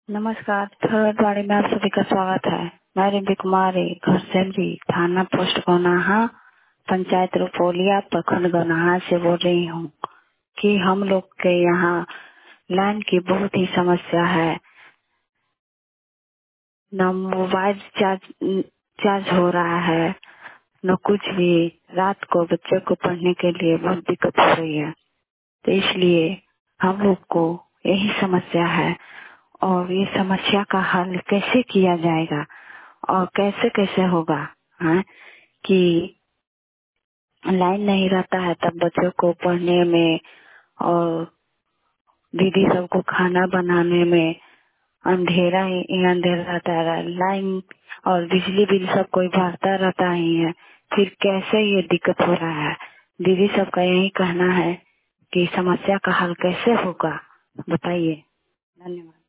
नमस्कार, थर्ड में आप सभी का स्वागत है। मैं रिम्पी कुमारी, घर सेमरी, थाना पोस्ट गौनाहा, पंचायत रुपोलिया, प्रखंड गौनाहा से बोल रही हूँ कि हम लोग के यहाँ लाइन की बहुत ही समस्या है। न मोबाइल चार्ज हो रहा है, न कुछ भी। रात को बच्चे को पढ़ने के लिए बहुत दिक्कत हो रही है, तो इसलिए हम लोग को यही समस्या है। और ये समस्या का हल कैसे किया जाएगा और कैसे कैसे होगा, हाँ? कि लाइन नहीं रहता है तब बच्चों को पढ़ने में और दीदी सबको खाना बनाने में अंधेरा ही अंधेरा रहता है। लाइन और बिजली बिल सब कोई भरता रहता ही है, फिर कैसे ये दिक्कत हो रहा है। दीदी सबका यही कहना है कि समस्या का हल कैसे होगा, बताइए। धन्यवाद।